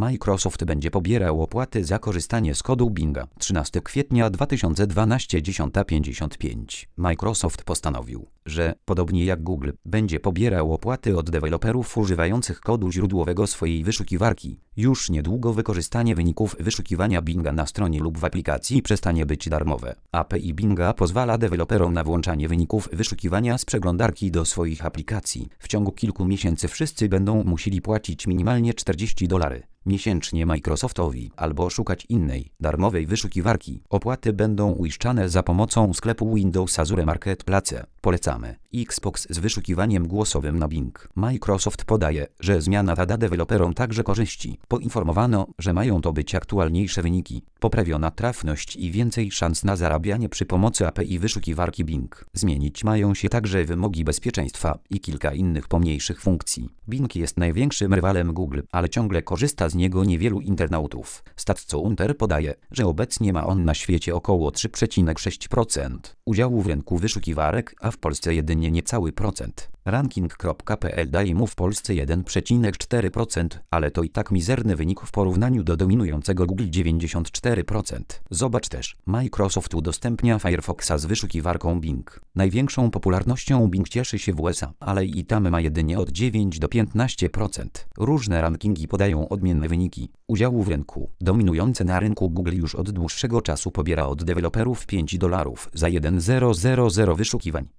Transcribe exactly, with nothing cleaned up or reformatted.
Microsoft będzie pobierał opłaty za korzystanie z kodu Binga. trzynastego kwietnia dwa tysiące dwunastego, dziesiąta pięćdziesiąt pięć. Microsoft postanowił, że, podobnie jak Google, będzie pobierał opłaty od deweloperów używających kodu źródłowego swojej wyszukiwarki. Już niedługo wykorzystanie wyników wyszukiwania Binga na stronie lub w aplikacji przestanie być darmowe. A P I Binga pozwala deweloperom na włączanie wyników wyszukiwania z przeglądarki do swoich aplikacji. W ciągu kilku miesięcy wszyscy będą musieli płacić minimalnie czterdzieści dolarów miesięcznie Microsoftowi albo szukać innej, darmowej wyszukiwarki. Opłaty będą uiszczane za pomocą sklepu Windows Azure Marketplace. Polecamy Xbox z wyszukiwaniem głosowym na Bing. Microsoft podaje, że zmiana ta da deweloperom także korzyści. Poinformowano, że mają to być aktualniejsze wyniki, poprawiona trafność i więcej szans na zarabianie przy pomocy A P I wyszukiwarki Bing. Zmienić mają się także wymogi bezpieczeństwa i kilka innych pomniejszych funkcji. Bing jest największym rywalem Google, ale ciągle korzysta z niego niewielu internautów. StatCounter podaje, że obecnie ma on na świecie około trzy przecinek sześć procent udziału w rynku wyszukiwarek, a w Polsce jedynie niecały procent. Ranking kropka p l daje mu w Polsce jeden przecinek cztery procent, ale to i tak mizerny wynik w porównaniu do dominującego Google dziewięćdziesiąt cztery procent. Zobacz też, Microsoft udostępnia Firefoxa z wyszukiwarką Bing. Największą popularnością Bing cieszy się w U S A, ale i tam ma jedynie od dziewięć do piętnastu procent. Różne rankingi podają odmienne wyniki udziału w rynku. Dominujące na rynku Google już od dłuższego czasu pobiera od deweloperów pięć dolarów za jeden tysiąc wyszukiwań.